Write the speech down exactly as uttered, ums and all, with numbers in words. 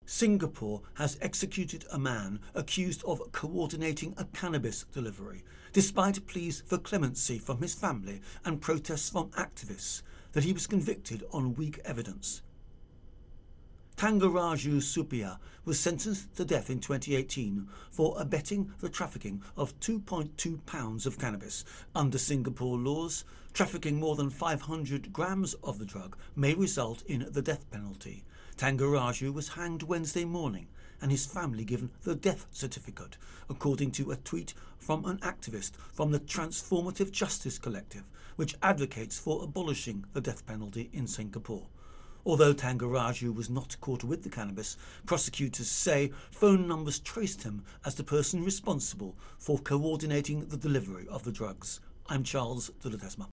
Singapore has executed a man accused of coordinating a cannabis delivery, despite pleas for clemency from his family and protests from activists that he was convicted on weak evidence. Thangaraju Suppiah was sentenced to death in twenty eighteen for abetting the trafficking of two point two pounds of cannabis. Under Singapore laws, trafficking more than five hundred grams of the drug may result in the death penalty. Thangaraju was hanged Wednesday morning and his family given the death certificate, according to a tweet from an activist from the Transformative Justice Collective, which advocates for abolishing the death penalty in Singapore. Although Thangaraju was not caught with the cannabis, prosecutors say phone numbers traced him as the person responsible for coordinating the delivery of the drugs. I'm Charles de Ledesma.